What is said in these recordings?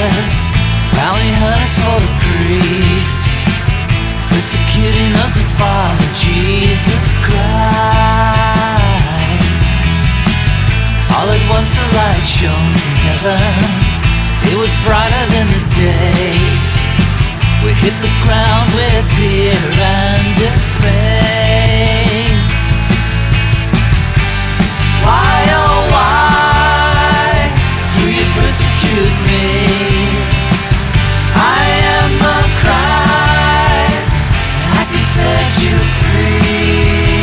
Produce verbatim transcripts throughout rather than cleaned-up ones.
Judas, bounty hunters for the priest, persecuting those who follow Jesus Christ. All at once a light shone from heaven. It was brighter than the day. We hit the ground with fear and dismay. Why, oh why do you persecute me? I am the Christ, and I can set you free.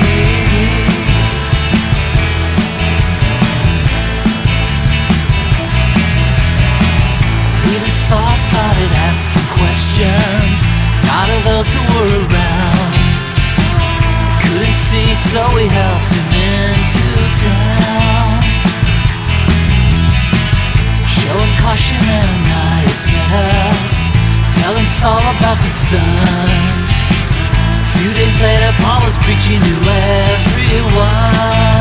Peter Saul started asking questions, not of those who were around. Couldn't see, so we helped him into town. Showing caution, Ananias met us, telling Saul about the Son. A few days later, Paul was preaching to everyone.